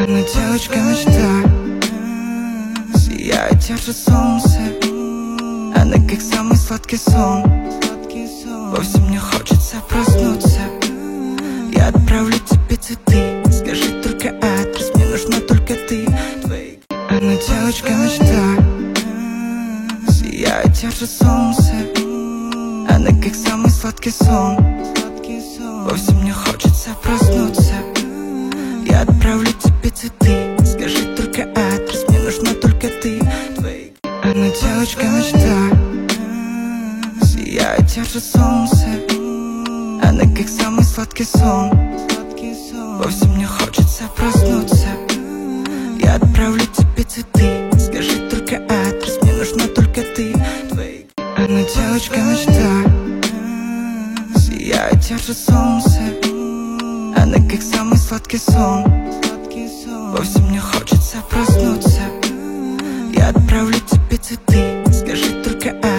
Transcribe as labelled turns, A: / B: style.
A: Она девочка мечта, сияет ярче солнце. Она как самый сладкий сон. Вовсе мне хочется проснуться. Я отправлю тебе цветы. Скажи только адрес, мне нужна только ты. Она девочка мечта, сияет ярче солнце. Она как самый сладкий сон. Вовсе мне хочется проснуться. Я отправлю тебе цветы. Скажи только адрес, мне нужна только ты. Она девочка мечта, сияет ярче солнце. Она как самый сладкий сон. Вовсе мне хочется проснуться. Я отправлю тебе цветы. Скажи только адрес, мне нужна только ты. Она девочка мечта, сияет ярче солнце. Она как самый сладкий сон. Вовсе мне хочется проснуться. Я отправлю тебе цветы. Скажи только адрес.